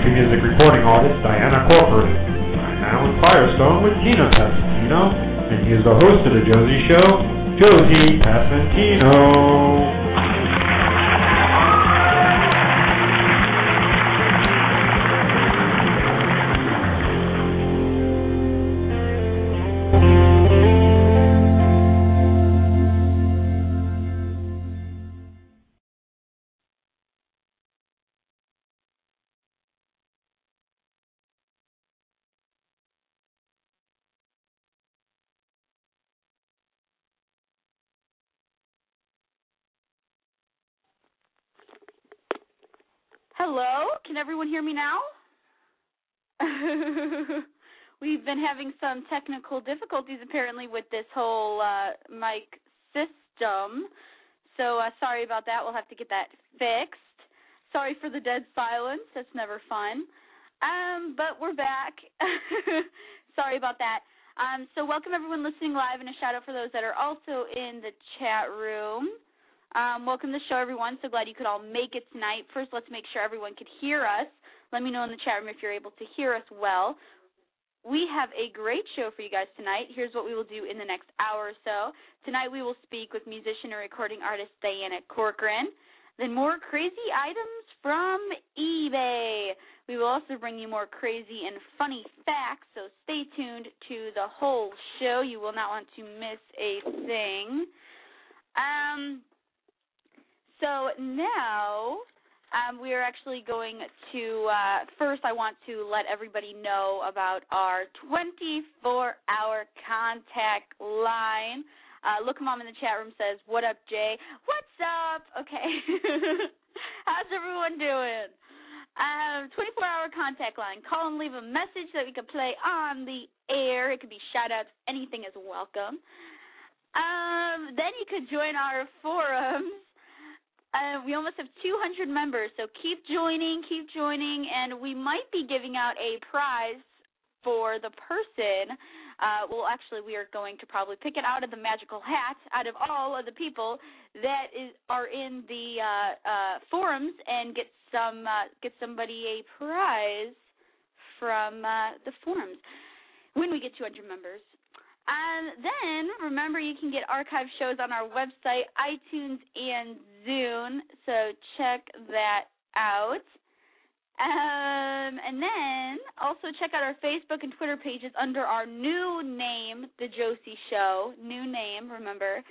country music recording artist Diana Crawford. I'm Alan Firestone with Gino Passantino, and he is the host of The Josie Show, Josie Passantino. Hello? Can everyone hear me now? We've been having some technical difficulties apparently with this whole mic system. So sorry about that. We'll have to get that fixed. Sorry for the dead silence. That's never fun. But we're back. Sorry about that. So welcome everyone listening live, and a shout out for those that are also in the chat room. Welcome to the show, everyone. So glad you could all make it tonight. First, let's make sure everyone could hear us. Let me know in the chat room if you're able to hear us well. We have a great show for you guys tonight. Here's what we will do in the next hour or so. Tonight we will speak with musician and recording artist Diana Corcoran. Then more crazy items from eBay. We will also bring you more crazy and funny facts, so stay tuned to the whole show. You will not want to miss a thing. So now we are actually going to, first I want to let everybody know about our 24-hour contact line. Look Mom in the chat room says, what up, Jay? What's up? Okay. How's everyone doing? 24-hour contact line. Call and leave a message that we could play on the air. It could be shout-outs. Anything is welcome. Then you could join our forums. We almost have 200 members, so keep joining, and we might be giving out a prize for the person. Well, actually, we are going to probably pick it out of the magical hat out of all of the people that are in the forums and get somebody a prize from the forums when we get 200 members. Then, remember, you can get archive shows on our website, iTunes, and Zune, so check that out. And then, also check out our Facebook and Twitter pages under our new name, The Josie Show. New name, remember.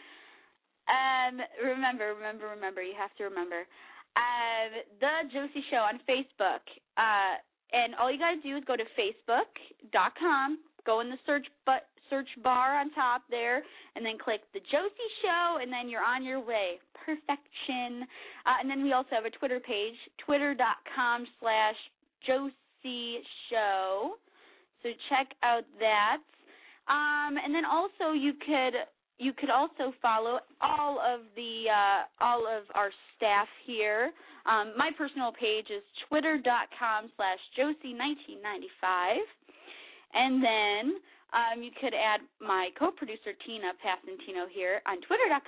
Remember, you have to remember. The Josie Show on Facebook. And all you got to do is go to facebook.com, go in the search bar on top there, and then click The Josie Show, and then you're on your way. Perfection. And then we also have a Twitter page, twitter.com/Josie Show. So check out that. And then also you could also follow all of our staff here. My personal page is twitter.com/Josie1995. And then you could add my co-producer, Tina Passantino, here on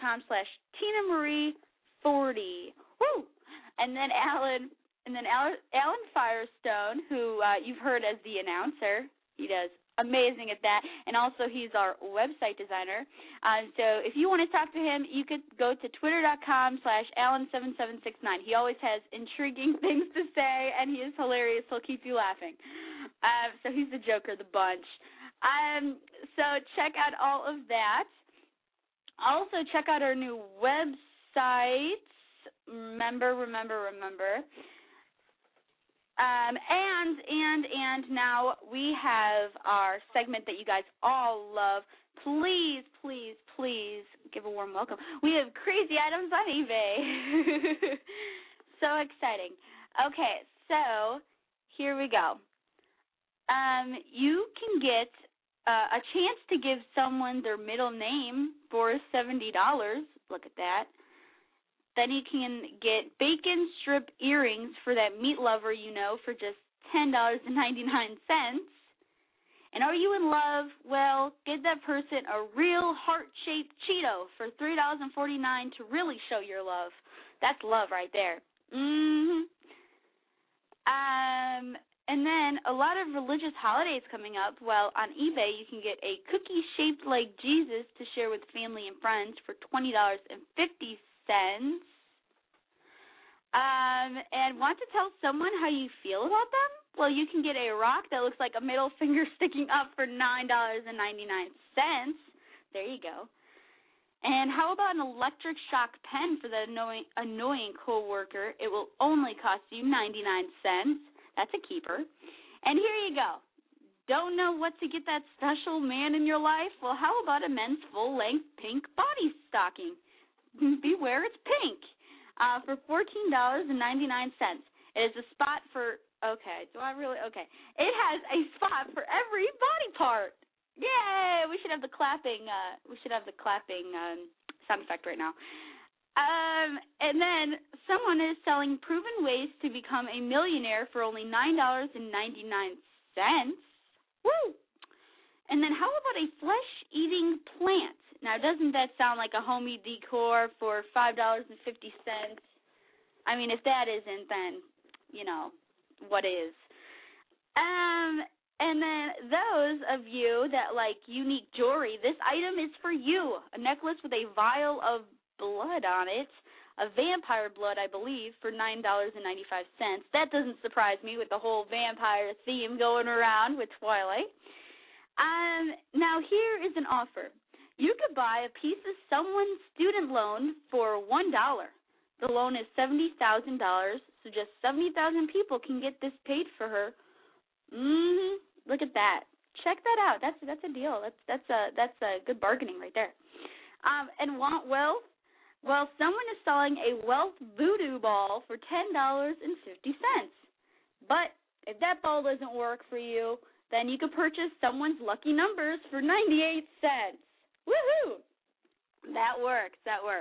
twitter.com/TinaMarie40. Woo! And then Alan Firestone, who you've heard as the announcer. He does amazing at that. And also he's our website designer. So if you want to talk to him, you could go to twitter.com/Alan7769. He always has intriguing things to say, and he is hilarious. He'll keep you laughing. So he's the joker of the bunch. So check out all of that. Also check out our new website. Remember. And now we have our segment that you guys all love. Please give a warm welcome. We have crazy items on eBay. So exciting. Okay, so here we go. You can get a chance to give someone their middle name for $70. Look at that. Then you can get bacon strip earrings for that meat lover you know for just $10.99. And are you in love? Well, get that person a real heart-shaped Cheeto for $3.49 to really show your love. That's love right there. And then a lot of religious holidays coming up. Well, on eBay, you can get a cookie shaped like Jesus to share with family and friends for $20.50. And want to tell someone how you feel about them? Well, you can get a rock that looks like a middle finger sticking up for $9.99. There you go. And how about an electric shock pen for the annoying coworker? It will only cost you 99 cents. That's a keeper. And here you go. Don't know what to get that special man in your life? Well, how about a men's full-length pink body stocking? Beware, it's pink. For $14.99. It is a spot for, okay, it has a spot for every body part. Yay! We should have the clapping, sound effect right now. And then someone is selling proven ways to become a millionaire for only $9.99. Woo! And then how about a flesh-eating plant? Now, doesn't that sound like a homey decor for $5.50? I mean, if that isn't, then, what is? And then those of you that like unique jewelry, this item is for you. A necklace with a vial of blood on it, a vampire blood, I believe, for $9.95. That doesn't surprise me with the whole vampire theme going around with Twilight. Now, here is an offer. You could buy a piece of someone's student loan for $1. The loan is $70,000, so just 70,000 people can get this paid for her. Look at that. Check that out. That's a deal. That's a good bargaining right there. And want wealth? Well, someone is selling a wealth voodoo ball for $10.50. But if that ball doesn't work for you, then you could purchase someone's lucky numbers for 98 cents. Woohoo! That works.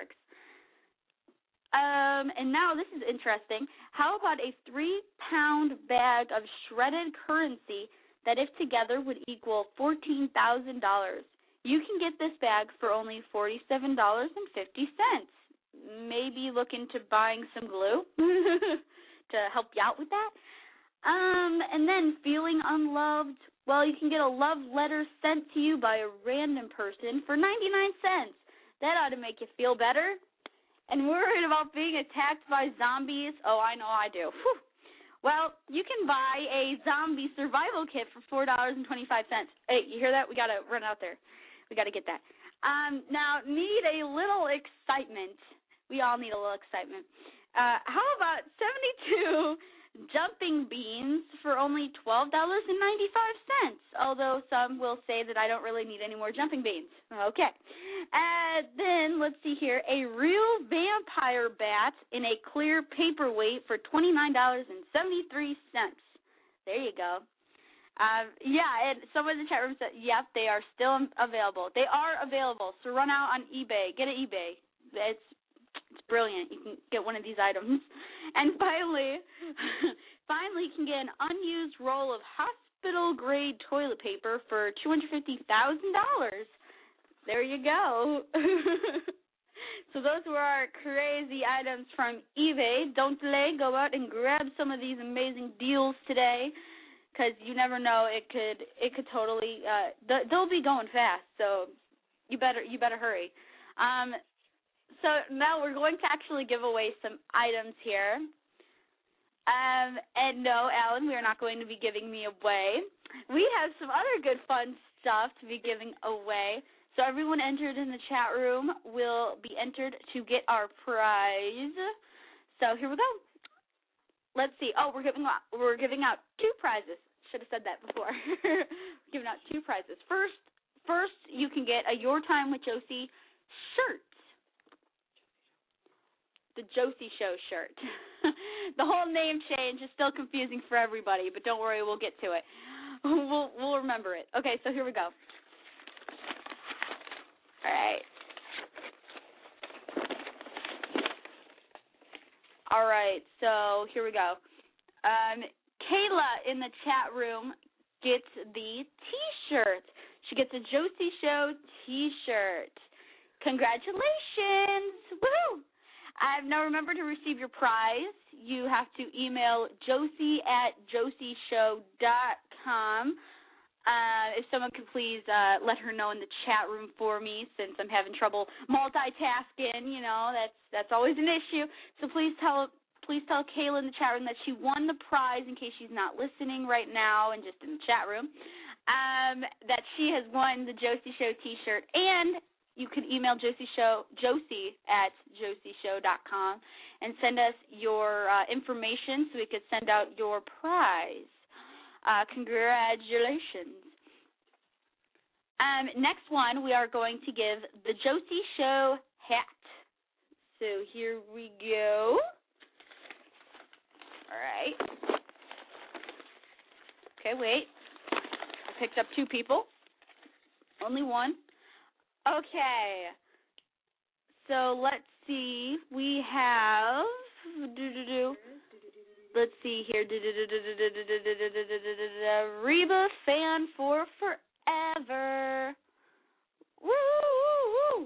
And now this is interesting. How about a 3-pound bag of shredded currency that, if together, would equal $14,000? You can get this bag for only $47.50. Maybe look into buying some glue to help you out with that. And then feeling unloved. Well, you can get a love letter sent to you by a random person for 99 cents. That ought to make you feel better. And worried about being attacked by zombies? Oh, I know I do. Whew. Well, you can buy a zombie survival kit for $4.25. Hey, you hear that? We got to run out there. We got to get that. Now, need a little excitement. We all need a little excitement. How about 72 jumping beans for only $12.95? Although some will say that I don't really need any more jumping beans. Okay. And then, let's see here, a real vampire bat in a clear paperweight for $29.73. There you go. Yeah, and someone in the chat room said, yep, they are still available. They are available, so run out on eBay. Get an eBay. It's brilliant. You can get one of these items. And finally, you can get an unused roll of hospital-grade toilet paper for $250,000. There you go. So those were our crazy items from eBay. Don't delay. Go out and grab some of these amazing deals today, because you never know, it could totally they'll be going fast. So you better hurry. So now we're going to actually give away some items here. And no, Alan, we are not going to be giving me away. We have some other good fun stuff to be giving away. So everyone entered in the chat room will be entered to get our prize. So here we go. Let's see. Oh, we're giving out 2 prizes. Should have said that before. We're giving out 2 prizes. First, you can get a Your Time with Josie shirt. The Josie Show shirt. The whole name change is still confusing for everybody, but don't worry, we'll get to it. We'll remember it. Okay, so here we go. All right. All right, so here we go. Kayla in the chat room gets the T-shirt. She gets a Josie Show T-shirt. Congratulations! Woo! Now remember to receive your prize. You have to email josie@josieshow.com. If someone could please let her know in the chat room for me, since I'm having trouble multitasking, that's always an issue. So please tell Kayla in the chat room that she won the prize, in case she's not listening right now and just in the chat room, that she has won the Josie Show t-shirt. And you can email josie@josieshow.com and send us your information so we could send out your prize. Congratulations. Next one, we are going to give the Josie Show hat. So here we go. All right. Okay, wait. I picked up 2 people. Only one. Okay. So let's see. We have... Let's see here. Reba fan for forever. Woo!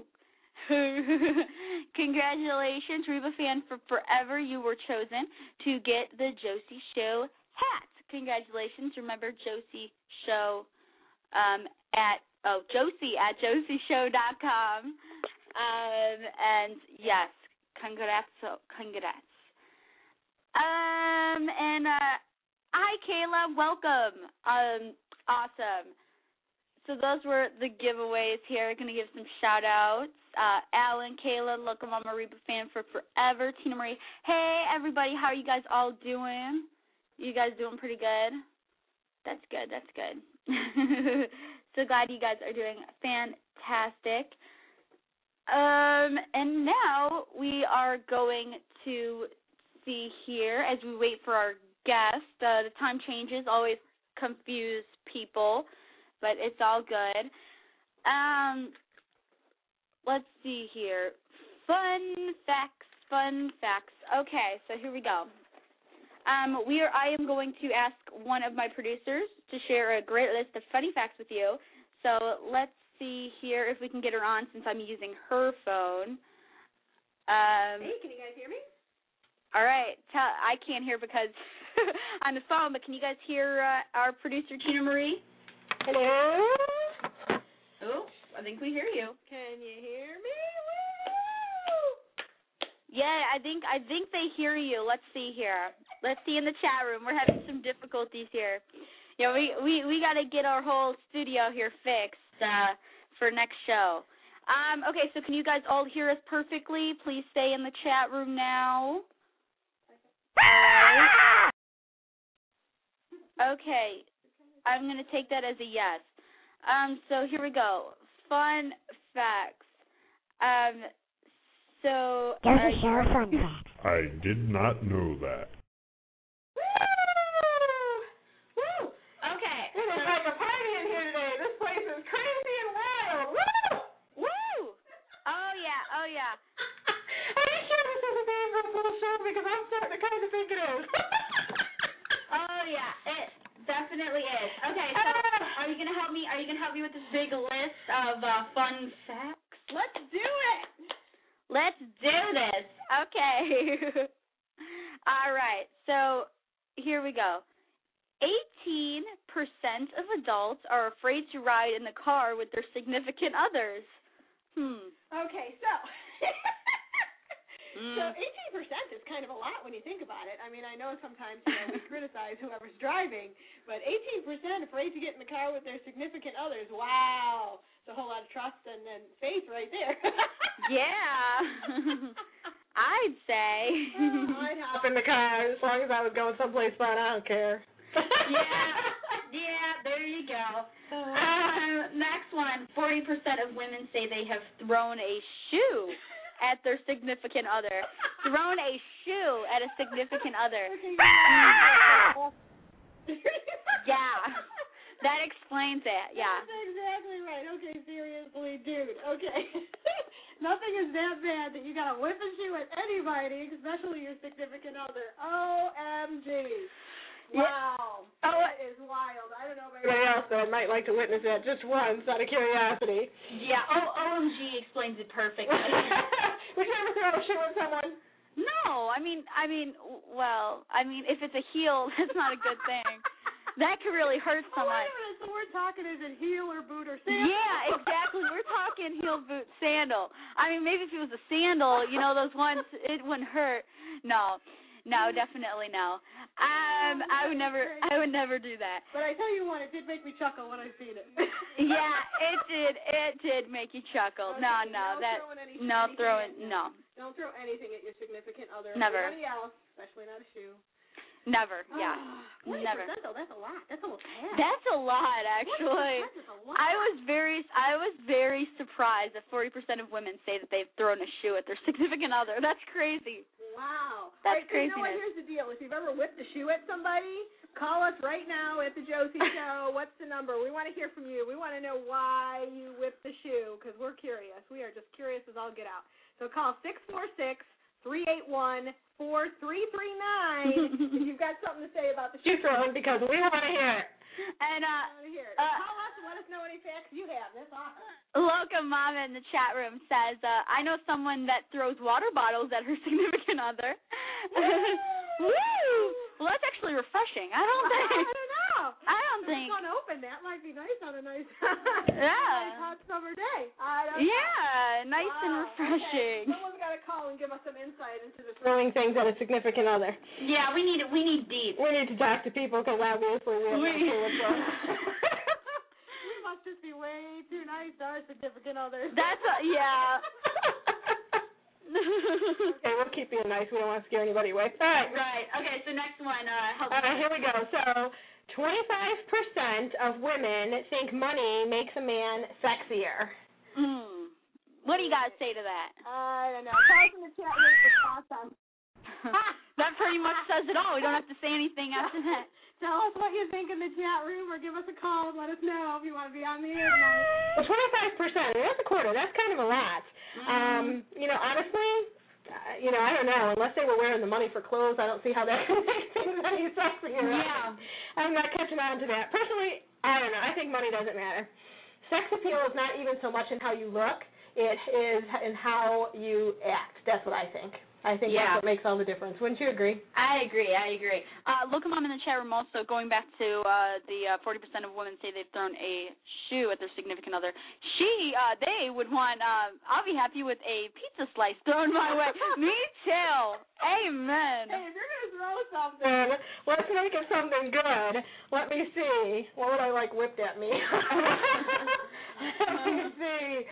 Congratulations, Reba fan for forever. You were chosen to get the Josie Show hat. Congratulations. Remember Josie Show josie@josieshow.com. And yes, congrats. Hi, Kayla. Welcome. Awesome. So those were the giveaways here. I'm going to give some shout-outs. Alan, Kayla, Local Mama Reba fan for forever. Tina Marie. Hey, everybody. How are you guys all doing? You guys doing pretty good? That's good. So glad you guys are doing fantastic. And now we are going to see here as we wait for our guest. The time changes always confuse people, but it's all good. Let's see here. Fun facts. Okay, so here we go. I am going to ask one of my producers to share a great list of funny facts with you. So let's see here if we can get her on, since I'm using her phone. Hey, can you guys hear me? All right. I can't hear because on the phone, but can you guys hear our producer, Tina Marie? Hello? Oh, I think we hear you. Can you hear me? Yeah, I think they hear you. Let's see here. Let's see in the chat room. We're having some difficulties here. Yeah, we got to get our whole studio here fixed for next show. Okay, so can you guys all hear us perfectly? Please stay in the chat room now. All right. Okay, I'm going to take that as a yes. So here we go. Fun facts. Josie Show fun facts. I did not know that. Woo! Okay. It is like a party in here today. This place is crazy and wild. Woo! Oh, yeah. Are you sure this is a dangerous little show? Because I'm starting to kind of think it is. Oh, yeah, it definitely is. Okay, so are you going to help me? Are you going to help me with this big list of fun facts? Let's do it. Let's do this. Okay. All right. So here we go. 18% of adults are afraid to ride in the car with their significant others. Okay, so 18% is kind of a lot when you think about it. I mean, I know sometimes we criticize whoever's driving, but 18% afraid to get in the car with their significant others. Wow. It's a whole lot of trust and faith right there. Yeah. I'd say. I'd hop in the car as long as I was going someplace fun. I don't care. Yeah, there you go. Next one, 40% of women say they have thrown a shoe at their significant other. Thrown a shoe at a significant other. Yeah. That explains it, yeah. That's exactly right. Okay, seriously, dude. Okay. Nothing is that bad that you got to whip a shoe at anybody, especially your significant other. OMG. Wow. Oh, that is wild. I don't know about anybody else, but I might like to witness that just once out of curiosity. Yeah, OMG explains it perfectly. Would you ever throw a shoe at someone? No, well, if it's a heel, that's not a good thing. That could really hurt someone. Wait a minute, so we're talking, is it heel or boot or sandal? Yeah, exactly. We're talking heel, boot, sandal. Maybe if it was a sandal, those ones, it wouldn't hurt. No, definitely no. I would never do that. But I tell you what, it did make me chuckle when I seen it. Yeah, it did make you chuckle. Okay, No. Don't throw anything at your significant other. Never. Anybody else, especially not a shoe. Never, yeah. 20%, Never. That's a lot. That's almost half. That's a lot, actually. That's a lot. I was very surprised that 40% of women say that they've thrown a shoe at their significant other. That's crazy. Wow. That's craziness. craziness. Here's the deal. If you've ever whipped a shoe at somebody, call us right now at the Josie Show. What's the number? We want to hear from you. We want to know why you whipped the shoe, because we're curious. We are just curious as all get out. So call 646-381-4339 if you've got something to say about the shoe throwing, because we want to hear it. And call us and let us know any facts you have. That's awesome. Loca Mama in the chat room says, I know someone that throws water bottles at her significant other. Woo! Well, that's actually refreshing. I don't think. It's unopened. That might be nice on a nice, nice hot summer day. Nice and refreshing. Okay. Someone's got to call and give us some insight into the throwing things at a significant other. Yeah, we need deep. We need to talk to people, because obviously we must just be way too nice to our significant others. Yeah. Okay, we'll keep being nice. We don't want to scare anybody away. All right. Right. Okay, so next one. All right, here we go. So 25% of women think money makes a man sexier. What do you guys say to that? I don't know. Call us in the chat room for thoughts on. That pretty much says it all. We don't have to say anything after that. Tell us what you think in the chat room, or give us a call and let us know if you want to be on the air tonight. Well, 25%, that's a quarter. That's kind of a lot. Honestly, I don't know. Unless they were wearing the money for clothes, I don't see how that can make things any sexier. Yeah. I'm not catching on to that. Personally, I don't know. I think money doesn't matter. Sex appeal is not even so much in how you look. It is in how you act. That's what I think. I think that's what makes all the difference. Wouldn't you agree? I agree. Look, Mom in the chat room also, going back to the 40% of women say they've thrown a shoe at their significant other. They would want, I'll be happy with a pizza slice thrown my way. Me too. Amen. Hey, if you're going to throw something, let's make it something good. Let me see. What would I like whipped at me? Let me see.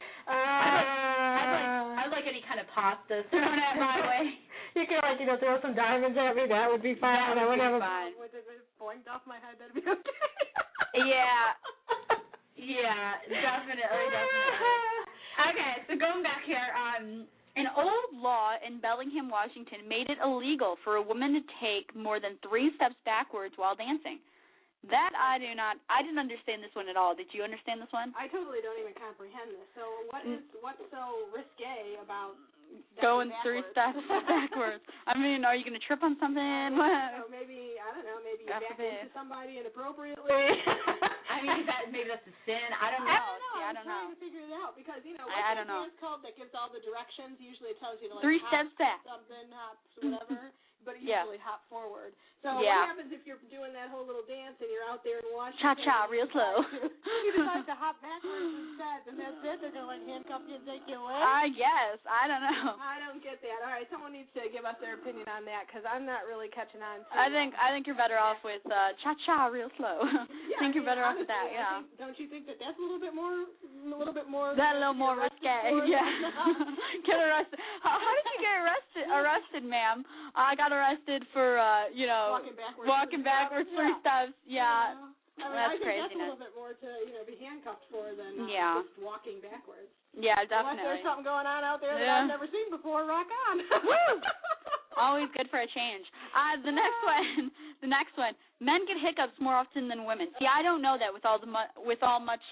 I'd like any kind of pasta thrown at my way. You could throw some diamonds at me. That would be fine. That would be fine. Would it boinked off my head? That'd be okay. Yeah, definitely. Okay, so going back here, an old law in Bellingham, Washington, made it illegal for a woman to take more than 3 steps backwards while dancing. That I didn't understand this one at all. Did you understand this one? I totally don't even comprehend this. So what's so risque about going 3 steps backwards? Are you going to trip on something? Maybe you back into somebody inappropriately. Maybe that's a sin. I don't know. I don't know. I'm trying to figure it out, because I don't know. Dance called that gives all the directions? Usually it tells you to 3 steps back. Something, hops, whatever. But it usually hop forward. So what happens if you're doing that whole little dance and you're out there in Washington? Cha-cha, real slow. You decide to hop backwards instead, and that's it? They're going to handcuff you and take you away? I guess. I don't know. I don't get that. All right, someone needs to give us their opinion on that, because I'm not really catching on to I think you're better off with cha-cha, real slow. I think you're better off with that, yeah. Don't you think that's a little bit more? That a little more risque, yeah. Get arrested. How did you get arrested, ma'am? I got arrested for, walking backwards 3 steps. Yeah. I think craziness. that's a little bit more to, be handcuffed for than just walking backwards. Yeah, definitely. Unless there's something going on out there that I've never seen before, rock on. Woo! Always good for a change. The next one. Men get hiccups more often than women. See, I don't know that with all much.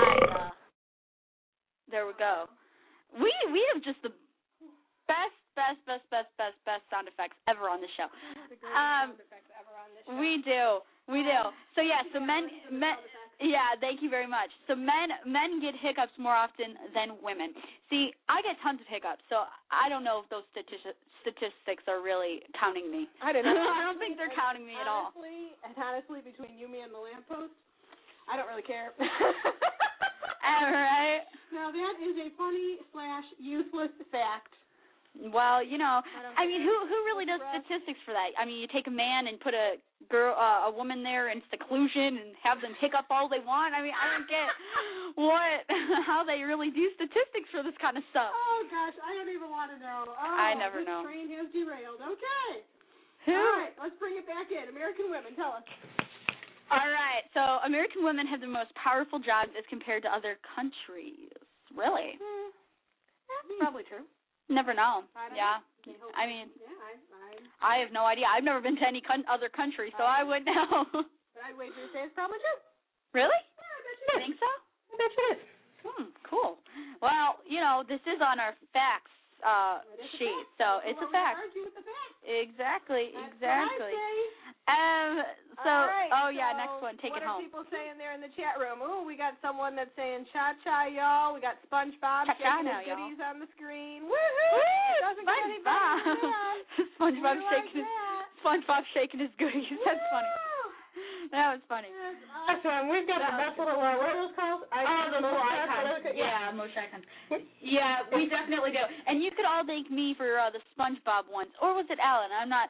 There we go. We have just the best sound effects ever on the show. The greatest sound effects ever on this show. We do. So yeah, so men Yeah, thank you very much. So men get hiccups more often than women. See, I get tons of hiccups, so I don't know if those statistics are really counting me. I don't know. I don't think they're counting me at all. Honestly, between you, me, and the lamppost, I don't really care. All right. Now, that is a funny/useless fact. Well, you know, I mean, who really does statistics for that? I mean, you take a man and put a woman there in seclusion and have them hiccup all they want. I mean, I don't get how they really do statistics for this kind of stuff. Oh gosh, I don't even want to know. I never know. This train has derailed. Okay. Who? All right, let's bring it back in. American women, tell us. All right, so American women have the most powerful jobs as compared to other countries. Really? That's probably true. Never know. I don't know. I mean, yeah, I have no idea. I've never been to any other country, so I wouldn't know. But I'd wager to say it's probably true. Really? Yeah, I bet you You think so? I bet you it is. Cool. Well, you know, this is on our facts sheet, so it's a fact. Argue with the facts. Exactly. That's what I say. So, right, next one, take it home. What are people saying there in the chat room? Oh, we got someone that's saying cha-cha, y'all. We got SpongeBob Cha-cha shaking now, his y'all. goodies on the screen. Woo-hoo! Doesn't get any better than that. SpongeBob We shaking like that. SpongeBob shaking his goodies. That's funny. That was funny. That's awesome. We've got the best little, what are those called? The little icons. Yeah, motion icons. Yeah, we definitely do. And you could all thank me for the SpongeBob ones, or was it Alan? I'm not,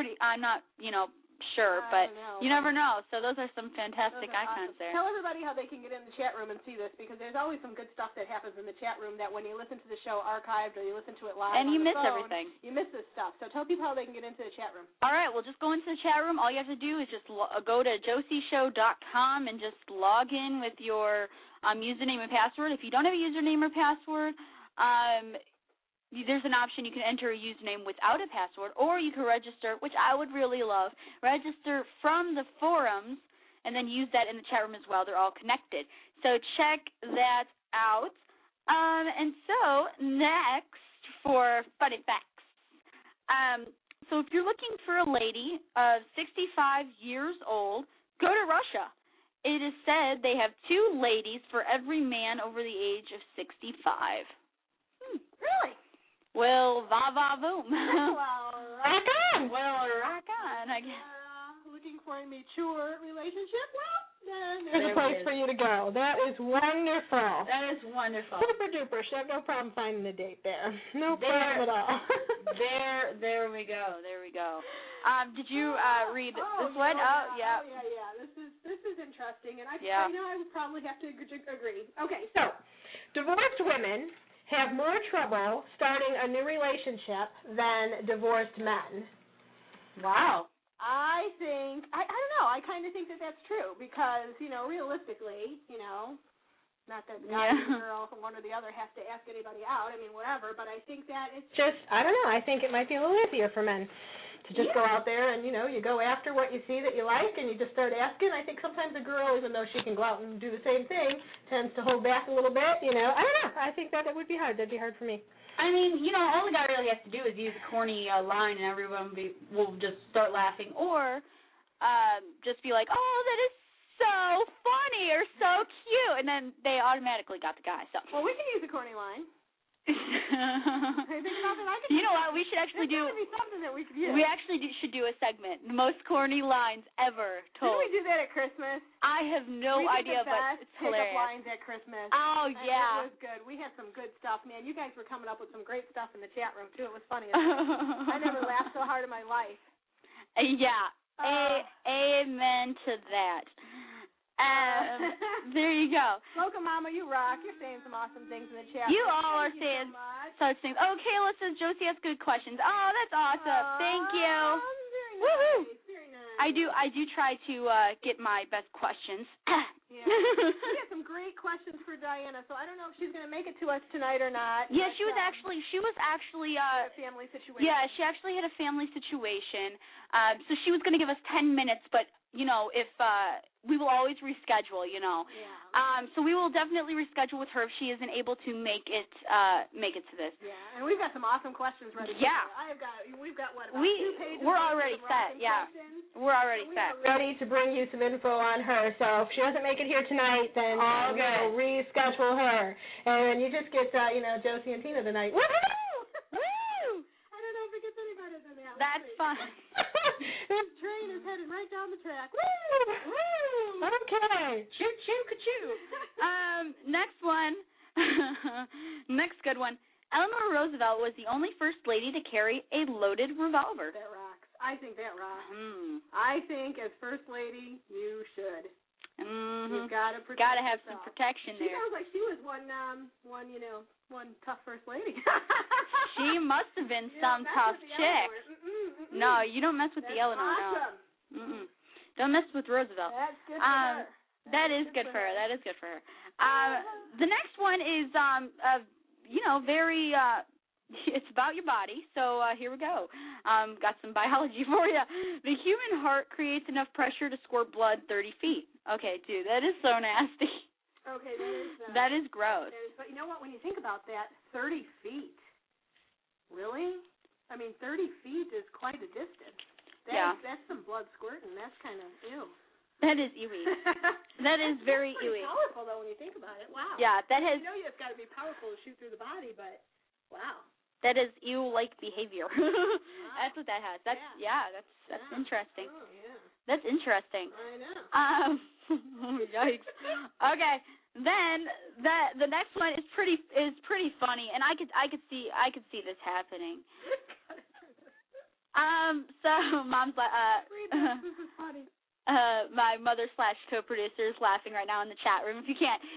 sure, but you never know. So those are some fantastic icons awesome. there. Tell everybody how they can get in the chat room and see this, because there's always some good stuff that happens in the chat room that when you listen to the show archived or you listen to it live and you on the miss phone, everything. You miss this stuff. So tell people how they can get into the chat room. All right, well, just go into the chat room. All you have to do is just go to josieshow.com and just log in with your username and password. If you don't have a username or password, there's an option you can enter a username without a password, or you can register, which I would really love, register from the forums and then use that in the chat room as well. They're all connected. So check that out. And so next for funny facts. So if you're looking for a lady of 65 years old, go to Russia. It is said they have 2 ladies for every man over the age of 65. Really? Well, va-va-boom. Well, rock on. Well, rock on, I guess. Looking for a mature relationship? Well, then There there's a place for you to go. That is wonderful. That is wonderful. Super duper. She have no problem finding a date there. No problem at all. There we go. There we go. Did you read this one? Yeah. This is interesting, and I would probably have to agree. Okay, so divorced women have more trouble starting a new relationship than divorced men. Wow. I think, I don't know, I kind of think that that's true because, realistically, not that the guy or girl from one or the other has to ask anybody out, I mean, whatever, but I think that it's just, I don't know, I think it might be a little easier for men to just go out there and, you go after what you see that you like and you just start asking. I think sometimes a girl, even though she can go out and do the same thing, tends to hold back a little bit, I don't know. I think that it would be hard. That'd be hard for me. I mean, all the guy really has to do is use a corny line and everyone will just start laughing, or just be like, oh, that is so funny or so cute, and then they automatically got the guy. So. Well, we can use a corny line. You know what? We should actually do. Be something that we could use. We actually should do a segment, the most corny lines ever told. Didn't we do that at Christmas? I have no idea, but it's hilarious. Pick-up lines at Christmas. Oh yeah, it was good. We had some good stuff, man. You guys were coming up with some great stuff in the chat room too. It was funny. I never laughed so hard in my life. Yeah. Amen to that. There you go. Loca Mama, you rock. You're saying some awesome things in the chat. You all are saying such things. Oh, Kayla says Josie has good questions. Oh, that's awesome. Thank you. Very Woohoo! nice. Very nice. I do try to get my best questions. Yeah. We had some great questions for Diana, so I don't know if she's going to make it to us tonight or not. Yeah, she was actually a family situation. Yeah, she actually had a family situation. So she was going to give us 10 minutes, but if we will always reschedule, Yeah. So we will definitely reschedule with her if she isn't able to make it to this. Yeah, and we've got some awesome questions ready. Yeah. We've got what, about 2 pages? We're already set. Yeah. We're already set. Ready to bring you some info on her. So if she doesn't make it here tonight, then we'll reschedule her, and you just get Josie and Tina tonight. Woo! Woo! I don't know if it gets any better than that. That's fun. This train is headed right down the track. Woo! Woo! Okay. Choo choo ka-choo. Next one. Next good one. Eleanor Roosevelt was the only first lady to carry a loaded revolver. That rocks. I think that rocks. I think as first lady, you should. You've got to protect Gotta have yourself. some protection there. She sounds like she was one tough first lady. She must have been some tough chick. No, you don't mess with the Eleanor. Awesome. No. Don't mess with Roosevelt. That's good for her. That is good for her. That is good for her. The next one is very it's about your body. So here we go. Got some biology for you. The human heart creates enough pressure to squirt blood 30 feet. Okay, dude, that is so nasty. Okay, that is gross. But you know what? When you think about that, 30 feet. Really? I mean, 30 feet is quite a distance. That's some blood squirting. That's kind of ew. That is ewy. That is very ewy. It's powerful, though, when you think about it. Wow. Yeah, that has... You know it's got to be powerful to shoot through the body, but wow. That is ew-like behavior. Wow. That's what that has. That's interesting. Oh, yeah. That's interesting. I know. Yikes. Okay. Then the next one is pretty funny, and I could see this happening. So Mom's like, this is funny. My mother / co-producer is laughing right now in the chat room. If you can't,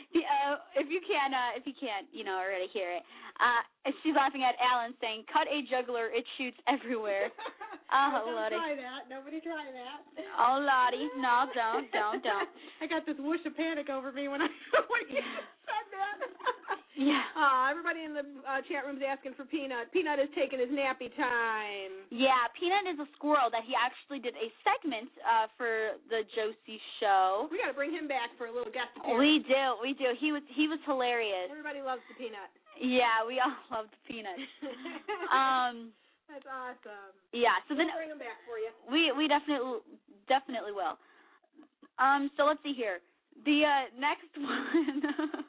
already hear it. She's laughing at Alan saying, "Cut a juggler, it shoots everywhere." Oh, Lottie. Try that. Nobody try that. Oh, Lottie, no, don't. I got this whoosh of panic over me when you said that. Yeah. Everybody in the chat room's asking for Peanut. Peanut is taking his nappy time. Yeah, Peanut is a squirrel that he actually did a segment for the Josie show. We got to bring him back for a little guest appearance. We do. He was hilarious. Everybody loves the Peanut. Yeah, we all love the Peanut. That's awesome. Yeah, so we'll bring him back for you. We definitely will. So let's see here. The next one.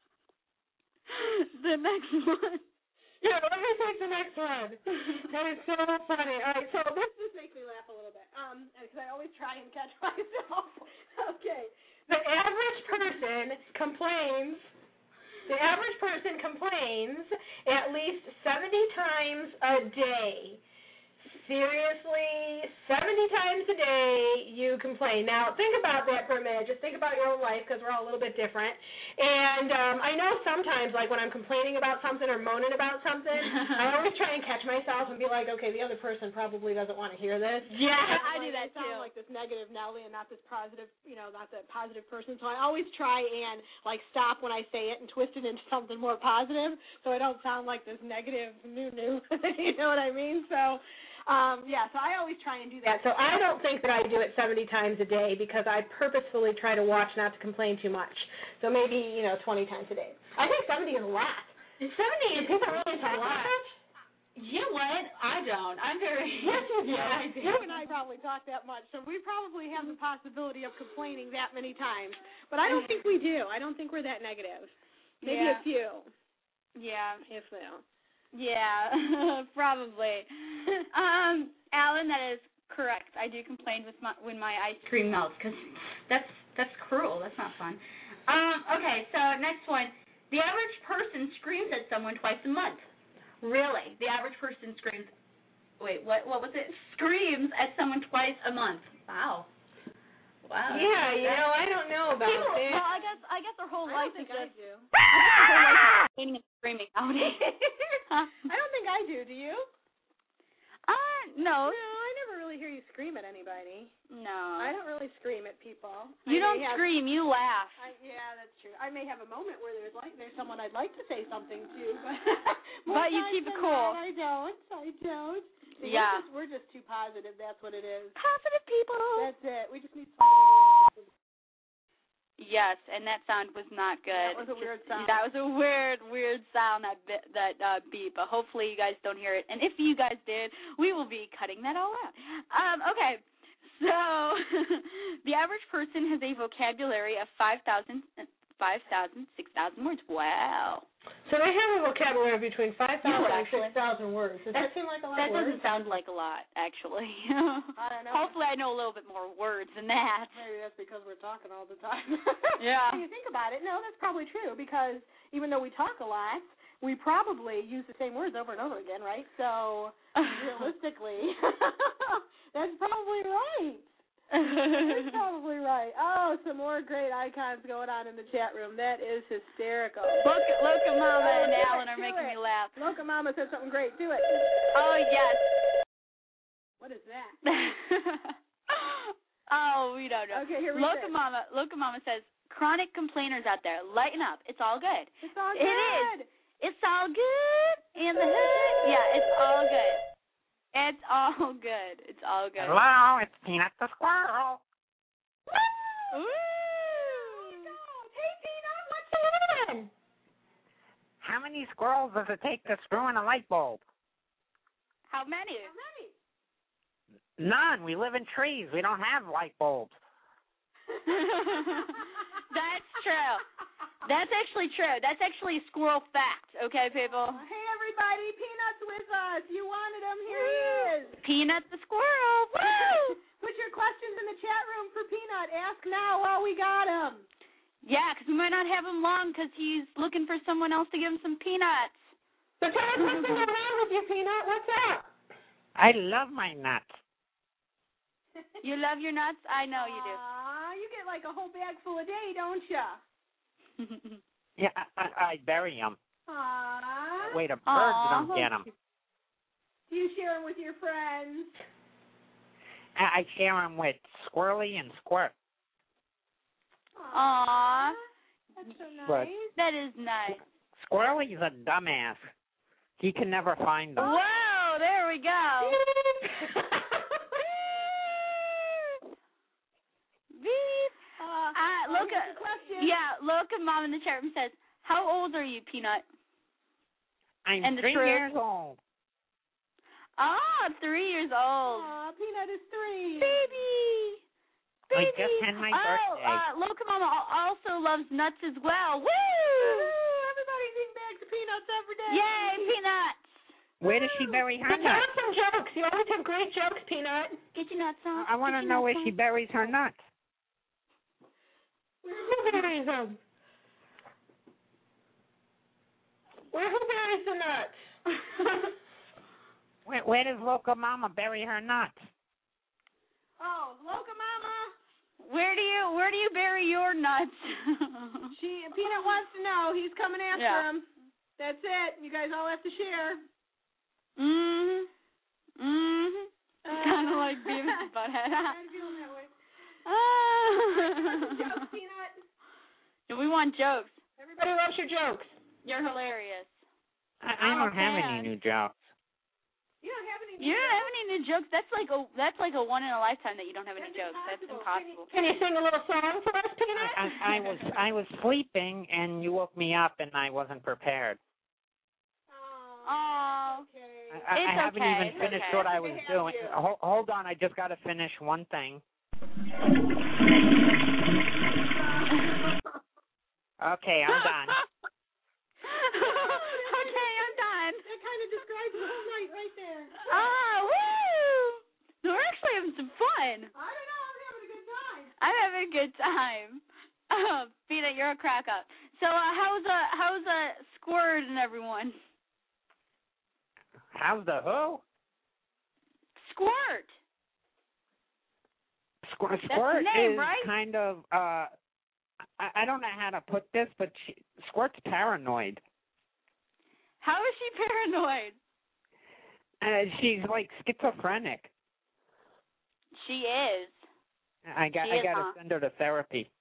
The next one. Yeah, let me take the next one. That is so funny. All right, so this makes me laugh a little bit, because I always try and catch myself. Okay. The average person complains at least 70 times a day. Seriously, 70 times a day you complain. Now, think about that for a minute. Just think about your own life, because we're all a little bit different. And I know sometimes, like when I'm complaining about something or moaning about something, I always try and catch myself and be like, okay, the other person probably doesn't want to hear this. Yeah, I do that too. I sound like this negative Nelly and not this positive, not that positive person. So I always try and stop when I say it and twist it into something more positive, so I don't sound like this negative new. You know what I mean? So. So I always try and do that. So I don't think that I do it 70 times a day, because I purposefully try to watch not to complain too much. So maybe, 20 times a day. I think 70 is a lot. 70 is really a lot. You know what? I don't. I'm very... Yes, you do. Yeah, I do. You and I probably talk that much, so we probably have the possibility of complaining that many times. But I don't think we do. I don't think we're that negative. Maybe a few. Yeah. If so. Yeah, probably. Alan, that is correct. I do complain when my ice cream melts, because that's cruel. That's not fun. Okay, so next one. The average person screams at someone twice a month. Really? The average person screams. Wait, what was it? Screams at someone twice a month. Wow. Yeah, I don't know about people, it. Well, I guess our whole life is just... I do. Complaining and screaming nowadays. I don't think I do. Do you? No. No, I never really hear you scream at anybody. No. I don't really scream at people. You don't scream, you laugh. Yeah, that's true. I may have a moment where there's someone I'd like to say something to, but you keep it cool. I don't. See, yeah. We're just too positive. That's what it is. Positive people. That's it. We just need somebody. Yes, and that sound was not good. That was a weird sound. That was a weird sound, that beep. But hopefully you guys don't hear it. And if you guys did, we will be cutting that all out. Okay, so the average person has a vocabulary of 5,000, 6,000 words. Wow. So they have a vocabulary between 5,000 and 6,000 words. Does that seem like a lot of words? That doesn't sound like a lot, actually. I don't know. Hopefully I know a little bit more words than that. Maybe that's because we're talking all the time. Yeah. When you think about it, no, that's probably true, because even though we talk a lot, we probably use the same words over and over again, right? So realistically, that's probably right. That's probably right. Oh, some more great icons going on in the chat room. That is hysterical. Loca Mama and Alan are making me laugh. Loca Mama said something great. Do it. Oh, yes. What is that? Oh, we don't know. Okay, here we go. Loca Mama says, chronic complainers out there, lighten up. It's all good. It's all good. It is. It's all good in the hood. Yeah, it's all good. It's all good. It's all good. Hello, it's Peanut the Squirrel. Woo! Hey, Peanut, what's on? How many squirrels does it take to screw in a light bulb? How many? None. We live in trees. We don't have light bulbs. That's true. That's actually true. That's actually a squirrel fact, okay, people? Hey, everybody, Peanut's with us. You wanted him. Here he is. Peanut the squirrel. Woo! Put your questions in the chat room for Peanut. Ask now while we got him. Yeah, because we might not have him long because he's looking for someone else to give him some peanuts. So tell us what's going on with you, Peanut. What's up? I love my nuts. You love your nuts? I know you do. You get like a whole bag full a day, don't you? Yeah, I bury them. Wait, the birds don't get them. Do you share them with your friends? I share them with Squirrely and Squirt. Aww. That's so nice. But that is nice. Squirrely's a dumbass. He can never find them. Whoa, there we go. Beep. Loca Mom in the chat room says, how old are you, Peanut? I'm 3 years old. Ah, 3 years old. Aw, Peanut is 3. Baby. I just had my birthday. Loca Mama also loves nuts as well. Woo! Everybody's eating bags of peanuts every day. Yay, peanuts. Where does she bury her nuts? Tell us some jokes. You always have great jokes, Peanut. Get your nuts on. I want to know where she buries her nuts. Who buries them? Who buries the nuts? Where does Loca Mama bury her nuts? Oh, Loca Mama. Where do you bury your nuts? Peanut wants to know. He's coming after him. That's it. You guys all have to share. Kind of like Beavis and Butthead. I'm feeling that way. Jokes, Peanut. We want jokes. Everybody loves your jokes. You're hilarious. I don't have any new jokes. You don't have any new You don't have any new jokes? That's like a one in a lifetime that you don't have any jokes. That's impossible. Can you sing a little song for us, Peanut? I was sleeping and you woke me up and I wasn't prepared. Oh, okay. I haven't even finished what I was doing. Hold on, I just got to finish one thing. Okay, I'm done. Okay, I'm done. That kind of describes the whole night right there. Woo! So we're actually having some fun. I don't know. I'm having a good time. I'm having a good time. Peanut, you're a crack up. So how's Squirt and everyone? How's the who? Squirt. Squirt That's the name, is right? kind of I don't know how to put this, but Squirt's paranoid. How is she paranoid? She's like schizophrenic. She is. I got to send her to therapy.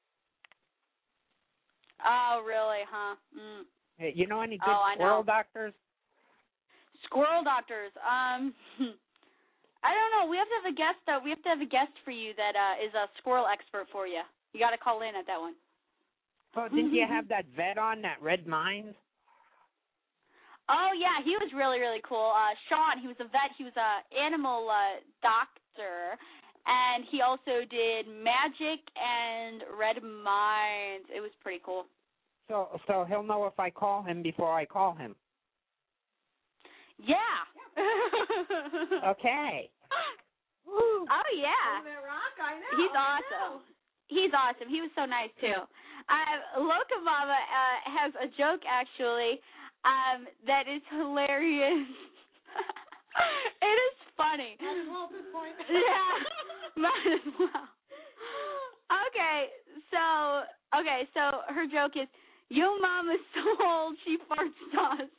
Oh, really, huh? Mm. Hey, you know any good squirrel doctors? Squirrel doctors. I don't know. We have to have a guest. We have to have a guest for you that is a squirrel expert for you. You got to call in at that one. Oh, didn't you have that vet on, that Red Mines? Oh, yeah, he was really, really cool. Sean, he was a vet. He was an animal doctor, and he also did magic and Red Mines. It was pretty cool. So he'll know if I call him before I call him. Yeah. Okay. Oh, yeah. Rock, I know. He's awesome. He's awesome. He was so nice, too. Loca Mama has a joke, actually, that is hilarious. It is funny. Might as well at this point. Yeah, might as well. Okay, so her joke is, "Yo mama's so old she farts dust."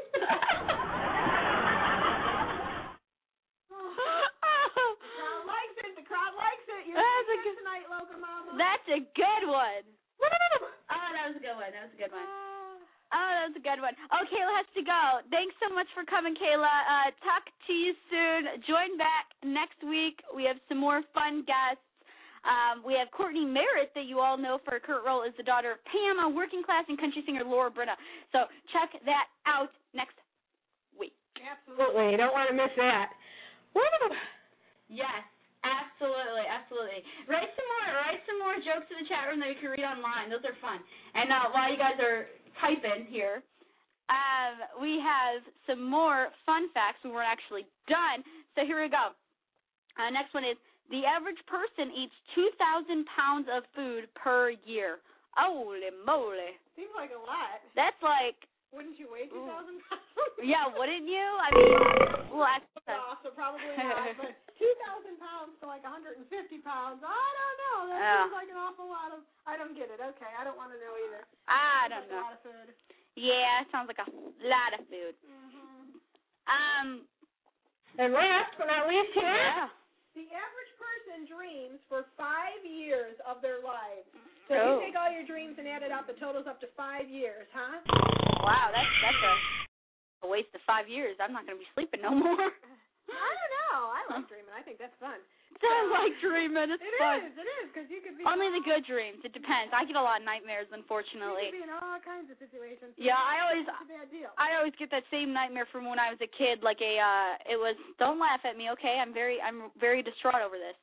The crowd likes it. You're good tonight, Loca Mama. That's a good one. Oh, that was a good one. Oh, that was a good one. Oh, Kayla has to go. Thanks so much for coming, Kayla. Talk to you soon. Join back next week. We have some more fun guests. We have Courtney Merritt, that you all know for Kurt Roll, is the daughter of Pam, a working class and country singer Laura Brenna. So check that out next week. Absolutely. You don't want to miss that. Woo! Yes. Absolutely. Write some more jokes in the chat room that we can read online. Those are fun. And while you guys are typing here, we have some more fun facts. We weren't actually done. So here we go. Next one is, the average person eats 2,000 pounds of food per year. Holy moly. Seems like a lot. That's like... Wouldn't you weigh 2,000 pounds? Yeah, wouldn't you? I mean, so probably not, but 2,000 pounds to like 150 pounds, I don't know. That seems like an awful lot of... I don't get it. Okay, I don't want to know either. I don't know. A lot of food. Yeah, it sounds like a lot of food. And last but not least here, the average person dreams for 5 years of their lives. So if you take all your dreams and add it up, it totals up to 5 years, huh? Wow, that's a waste of 5 years. I'm not going to be sleeping no more. I don't know. I like dreaming. I think that's fun. I like dreaming. It's fun. It is, because you could be... Only the good dreams. It depends. I get a lot of nightmares, unfortunately. You could be in all kinds of situations. Yeah, it's a bad deal. I always get that same nightmare from when I was a kid. Like it was, don't laugh at me, okay? I'm very distraught over this.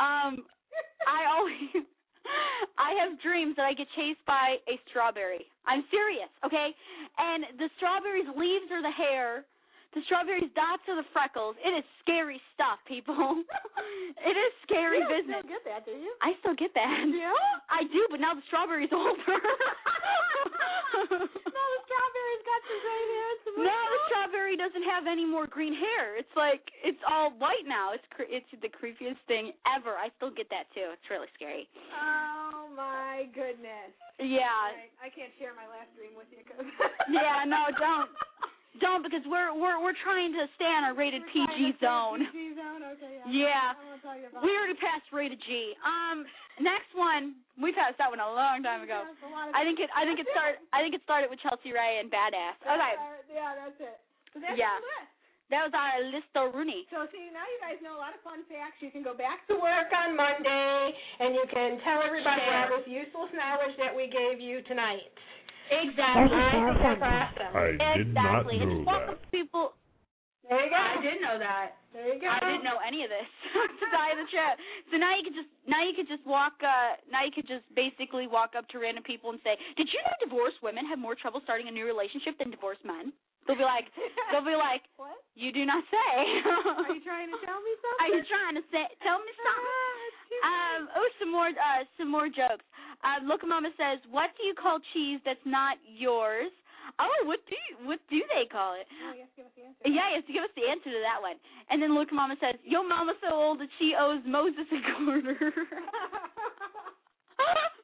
I have dreams that I get chased by a strawberry. I'm serious, okay? And the strawberry's leaves are the hair. The strawberry's dots are the freckles. It is scary stuff, people. It is scary business. You still get that, do you? I still get that. Yeah? I do, but now the strawberry's older. Now the strawberry's got some gray hair. Now the strawberry doesn't have any more green hair. It's like, it's all white now. It's the creepiest thing ever. I still get that, too. It's really scary. Oh, my goodness. Yeah. I can't share my last dream with you. Yeah, no, don't, because we're trying to stay on a rated PG zone. PG zone, okay. Yeah. I won't tell you about we already passed rated G. Next one, we passed that one a long time ago. I think it started with Chelsea Ray and Badass. Okay. Yeah, that's it. So that's the list. That was our listo Rooney. So see, now you guys know a lot of fun facts. You can go back to work on Monday and you can tell everybody all this useless knowledge that we gave you tonight. Exactly. That's awesome. I did not know that. People. There you go. I didn't know that. There you go. I didn't know any of this. To die in the chat. So now you could just basically walk up to random people and say, "Did you know divorced women have more trouble starting a new relationship than divorced men?" They'll be like, "What? You do not say." Are you trying to tell me something? Are you trying to tell me something? Some more jokes. Loca Mama says, "What do you call cheese that's not yours?" Oh, what do they call it? Oh, you have to give us the answer. Yeah, you have to give us the answer to that one. And then Loca Mama says, "Yo, Mama's so old that she owes Moses a quarter."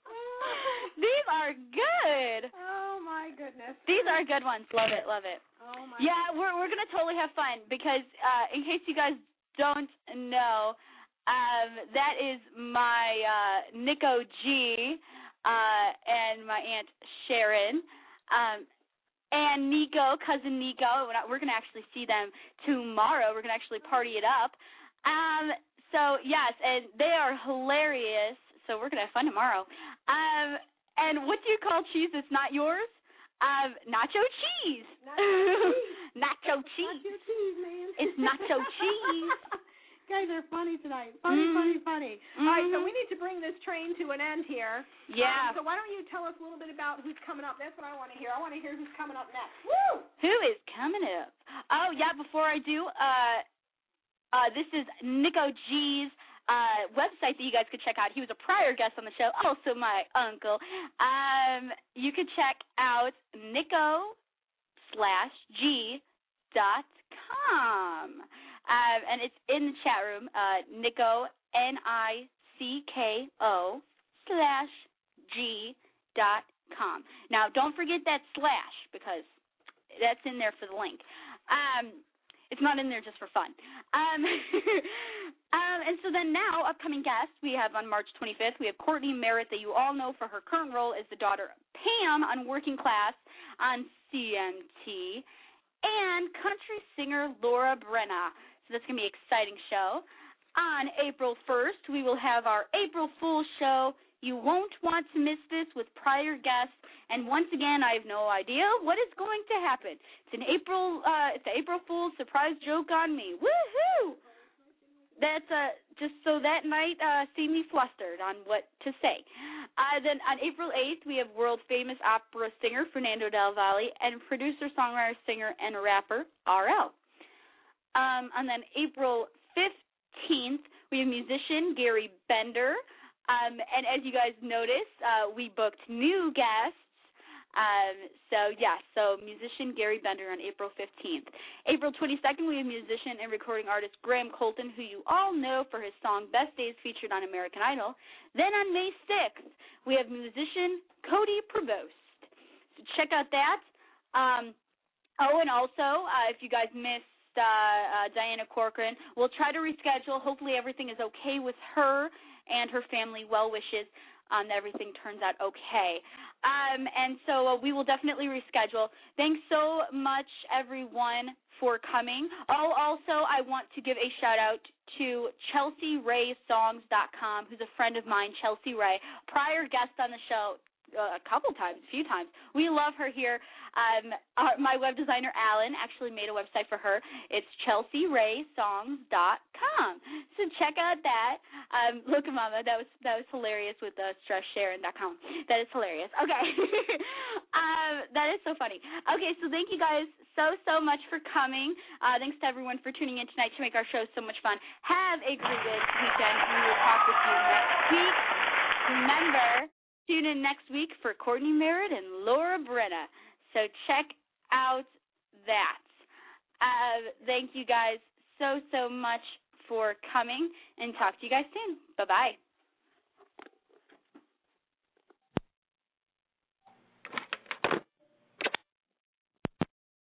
These are good. Oh my goodness. These are good ones. Love it. Oh my. Yeah, we're gonna totally have fun because in case you guys don't know, that is my Nico G and my Aunt Sharon. And Nico, cousin Nico, we're going to actually see them tomorrow. We're going to actually party it up. So, yes, and they are hilarious. So we're going to have fun tomorrow. And what do you call cheese that's not yours? Nacho cheese. Nacho cheese. Nacho cheese, man. It's nacho cheese. Guys are funny tonight. Funny. Mm-hmm. All right, so we need to bring this train to an end here. Yeah. So why don't you tell us a little bit about who's coming up? That's what I want to hear. I want to hear who's coming up next. Woo! Who is coming up? Oh, yeah, before I do, this is Nico G's website that you guys could check out. He was a prior guest on the show, also my uncle. You could check out nico/g.com. And it's in the chat room, Nico, NICKO/G.com. Now, don't forget that slash because that's in there for the link. It's not in there just for fun. And so then now, upcoming guests, we have on March 25th, we have Courtney Merritt, that you all know for her current role as the daughter Pam on Working Class on CMT, and country singer Laura Brenna. So that's going to be an exciting show. On April 1st, we will have our April Fool's show. You won't want to miss this with prior guests. And once again, I have no idea what is going to happen. It's an April Fool's surprise joke on me. Woohoo! That's just so that night see me flustered on what to say. Then on April 8th, we have world-famous opera singer Fernando Del Valle and producer, songwriter, singer, and rapper RL. And then April 15th, we have musician Gary Bender. And as you guys noticed, we booked new guests. So musician Gary Bender on April 15th. April 22nd, we have musician and recording artist Graham Colton, who you all know for his song Best Days featured on American Idol. Then on May 6th, we have musician Cody Prevost. So check out that. And also, if you guys missed Diana Corcoran, we'll try to reschedule. Hopefully everything is okay with her and her family. Well wishes that everything turns out okay. And so we will definitely reschedule. Thanks so much, everyone, for coming. Also, I want to give a shout-out to ChelseaRaySongs.com, who's a friend of mine, Chelsea Ray, prior guest on the show a few times. We love her here. My web designer, Alan, actually made a website for her. It's ChelseaRaySongs.com. So check out that. Look, Mama, that was hilarious with StressSharing.com. That is hilarious. Okay. That is so funny. Okay, so thank you guys so much for coming. Thanks to everyone for tuning in tonight to make our show so much fun. Have a great weekend, and we will talk with you next week. Remember, tune in next week for Courtney Merritt and Laura Brenna. So check out that. Thank you guys so much for coming, and talk to you guys soon. Bye-bye.